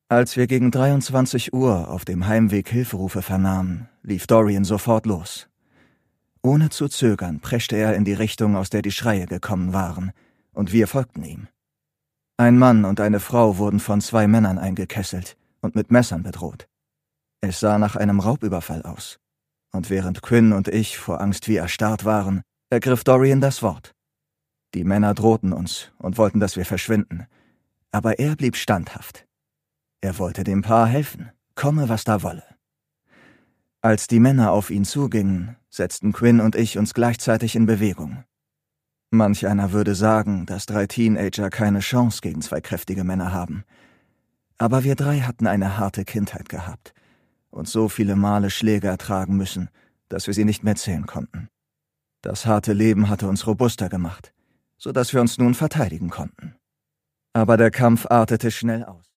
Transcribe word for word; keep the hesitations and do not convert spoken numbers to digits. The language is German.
Als wir gegen dreiundzwanzig Uhr auf dem Heimweg Hilferufe vernahmen, lief Dorian sofort los. Ohne zu zögern preschte er in die Richtung, aus der die Schreie gekommen waren, und wir folgten ihm. Ein Mann und eine Frau wurden von zwei Männern eingekesselt und mit Messern bedroht. Es sah nach einem Raubüberfall aus. Und während Quinn und ich vor Angst wie erstarrt waren, ergriff Dorian das Wort. Die Männer drohten uns und wollten, dass wir verschwinden. Aber er blieb standhaft. Er wollte dem Paar helfen, komme was da wolle. Als die Männer auf ihn zugingen, setzten Quinn und ich uns gleichzeitig in Bewegung. Manch einer würde sagen, dass drei Teenager keine Chance gegen zwei kräftige Männer haben. Aber wir drei hatten eine harte Kindheit gehabt und so viele Male Schläge ertragen müssen, dass wir sie nicht mehr zählen konnten. Das harte Leben hatte uns robuster gemacht, so dass wir uns nun verteidigen konnten. Aber der Kampf artete schnell aus.